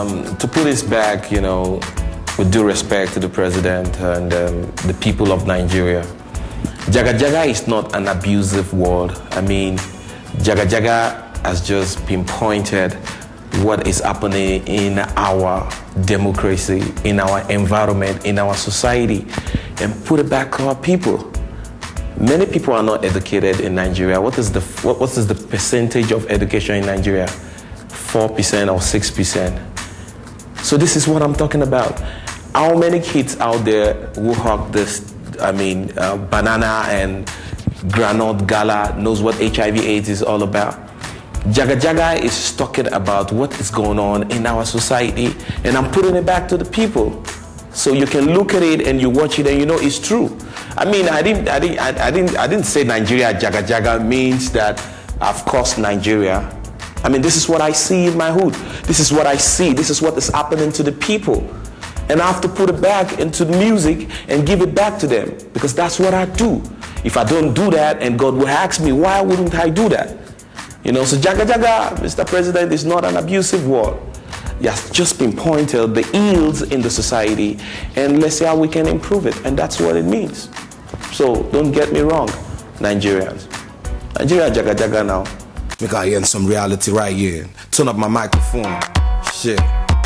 to put this back, with due respect to the president and the people of Nigeria, Jaga Jaga is not an abusive word. I mean, Jaga Jaga has just pinpointed what is happening in our democracy, in our environment, in our society, and put it back to our people. Many people are not educated in Nigeria. What is the percentage of education in Nigeria? 4% or 6%. So this is what I'm talking about. How many kids out there who hawk this, banana and granite gala knows what HIV/AIDS is all about? Jaga Jaga is talking about what is going on in our society, and I'm putting it back to the people. So you can look at it and you watch it and you know it's true. I mean, I didn't say Nigeria Jaga Jaga means that I've caused Nigeria. I mean, this is what I see in my hood. This is what I see. This is what is happening to the people. And I have to put it back into the music and give it back to them, because that's what I do. If I don't do that, and God will ask me, why wouldn't I do that? So Jaga Jaga, Mr. President, is not an abusive word. It has just been pointed the ills in the society, and let's see how we can improve it. And that's what it means. So don't get me wrong, Nigerians. Nigeria Jaga Jaga now. We got hear some reality right here. Turn up my microphone. Shit.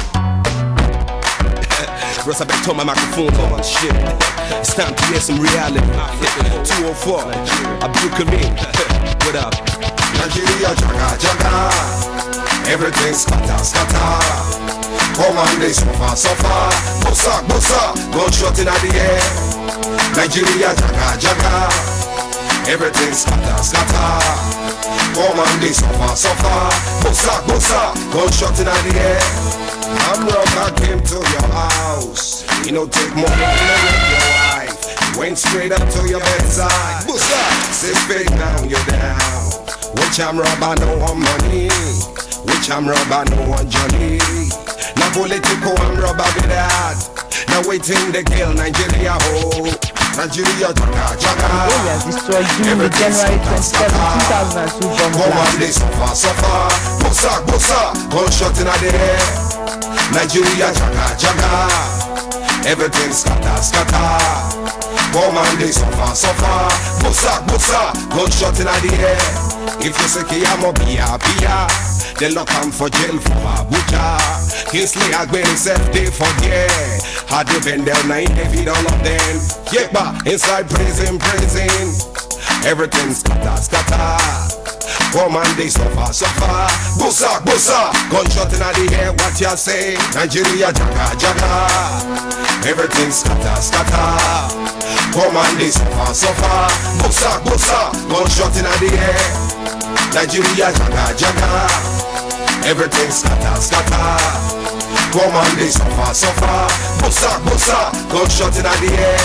Russ, I better turn my microphone on. Shit. It's time to hear some reality. 204. Abdul Karim. What up? Nigeria Jaga Jaga. Everything scatter, scatter. Come on, they suffer. Bossa, gunshot in the air. Nigeria Jaga Jaga. Everything scatter, scatter. Come on, they suffer. Bossa, gunshot in the air. I'm rock, I came to your house. Take more than your wife. Went straight up to your bedside. Bossa, say fake now, you're down. Which I'm robber, no one money. Which I'm robber, no one Johnny. Now political, I'm robber with that. Now waiting the girl, Nigeria ho. Nigeria Jaga Jaga. Areas destroyed during the January 27, 2002 bomb blast. Come on, they suffer. Bossa, gunshot in the air. Nigeria Jaga Jaga. Everything scatter. Come on, they suffer. Bossa, gunshot in the air. If you say Kiyamo Bia, then lock him for jail for Abuja. Kingsley Agben himself, they forget. Had they been there, 9 David, all of them. Yekba, inside prison. Everything scatter. Come on, they suffer. Bossa, gunshot in the air, what ya say? Nigeria Jaga Jaga. Everything scatter. Come on, they suffer. Bossa, gunshot in the air. Nigeria Jaga Jaga. Everything scatter. Come on, they suffer. Bossa, gunshot in the air.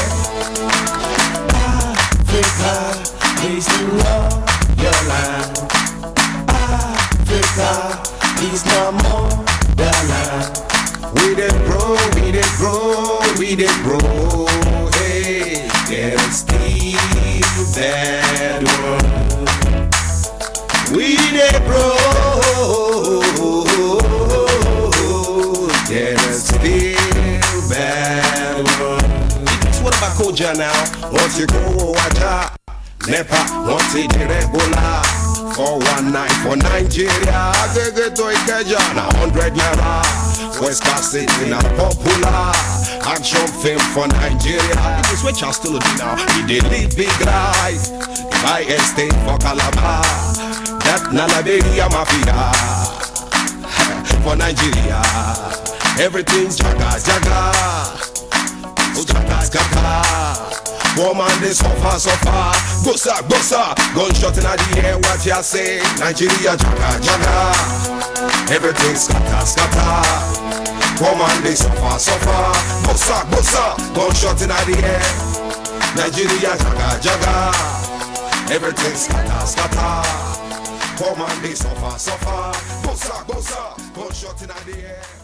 Africa, please do love your land. Africa is no more the land. We dey grow. Hey, there's still that world. We dey grow. There's still bad world. What about Koja now? Once you go Waja, Nepa, once you regular. 419 for Nigeria. They get to Ikeja, 100 naira. West Coast City now popular. Action film for Nigeria. It is what you still do now. He did live big life. Buy estate for Calabar. That Nalaberia Mafia. For Nigeria. Everything's Jaga Jaga. Jaga. Woman, they suffer. Bossa, gunshot in the air, what ya say? Nigeria Jaga Jaga. Everything scatter. Woman, they suffer. Bossa, gunshot in the air. Nigeria Jaga Jaga. Everything scatter. Woman, they suffer. Bossa, gunshot in the air.